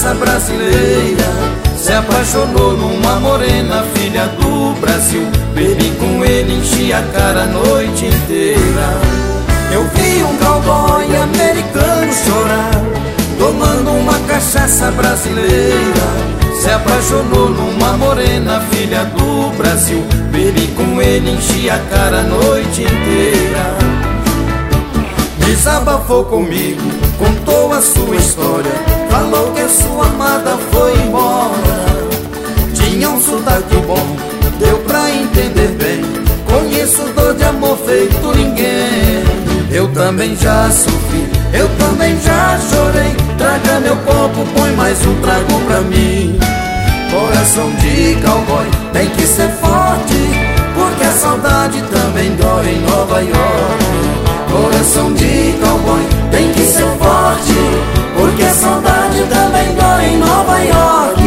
cachaça brasileira. Se apaixonou numa morena, filha do Brasil. Bebi com ele, enchi a cara a noite inteira. Eu vi um cowboy americano chorar, tomando uma cachaça brasileira. Se apaixonou numa morena, filha do Brasil. Bebi com ele, enchi a cara a noite inteira. Desabafou comigo, contou a sua história, falou que a sua amada foi embora. Tinha um sotaque bom, deu pra entender bem. Conheço dor de amor feito ninguém. Eu também já sofri, eu também já chorei. Traga meu copo, põe mais um trago pra mim. Coração de cowboy tem que ser forte, porque a saudade também dói em Nova York. Coração de cowboy tem que ser forte, porque a saudade também dói em Nova York.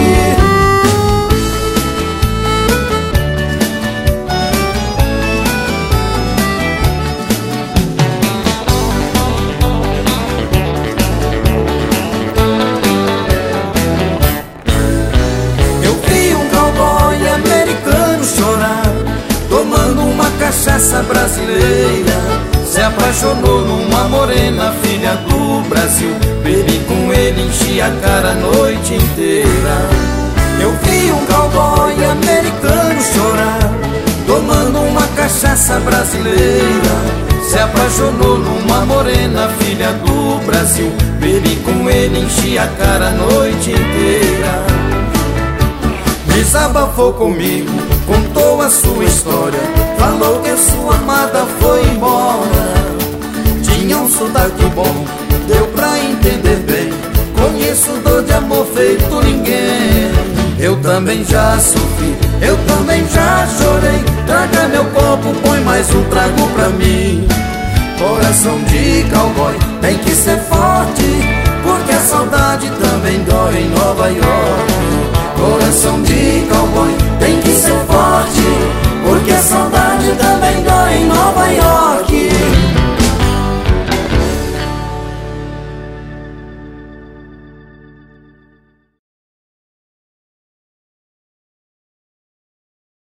Eu vi um cowboy americano chorar, tomando uma cachaça brasileira. Se apaixonou numa morena, filha do Brasil. Bebi com ele, enchi a cara a noite inteira. Eu vi um cowboy americano chorar, tomando uma cachaça brasileira. Se apaixonou numa morena, filha do Brasil. Bebi com ele, enchi a cara a noite inteira. Desabafou comigo, contou a sua história, falou que a sua amada foi embora. Tinha um sotaque bom, deu pra entender bem. Conheço dor de amor feito ninguém. Eu também já sofri, eu também já chorei. Traga meu copo, põe mais um trago pra mim. Coração de cowboy tem que ser forte, porque a saudade também dói em Nova York. Coração de cowboy tem que ser forte,